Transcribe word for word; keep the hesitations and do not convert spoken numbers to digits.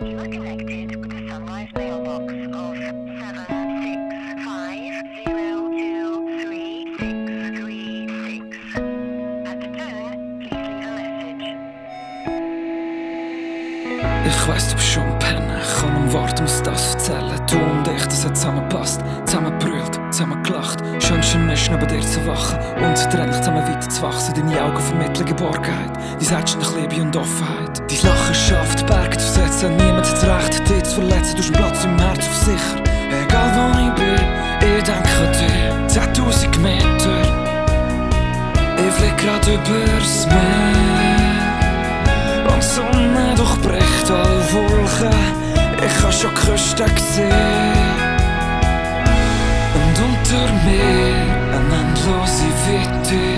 You are connected with the Sunrise mailbox of seven six five zero two three six three six. At the tone, please leave a message. Ich weiss, du bist schon pennen, ich kann am Warten, muss das erzählen. Du und ich, das hat zusammengepasst, zusammengebrüllt, zusammengelacht. Schönste ist, neben dir zu wachen, unzertrennlich zusammen weiter zu wachsen. Deine Augen vermitteln Geborgenheit, dein Herz nach Liebe und Offenheit. Dein Lachen schafft Berge zu setzen, niemand hat Recht, dich zu verletzen. Du hast Platz im Herz auf sicher, egal wo ich bin, ich denke an dir. Zehntausend Meter, ich flieg grad übers Meer. Und die Sonne durchbricht alle Wolken, ich hab schon die Küste gesehen. Und unter mir eine endlose Weite.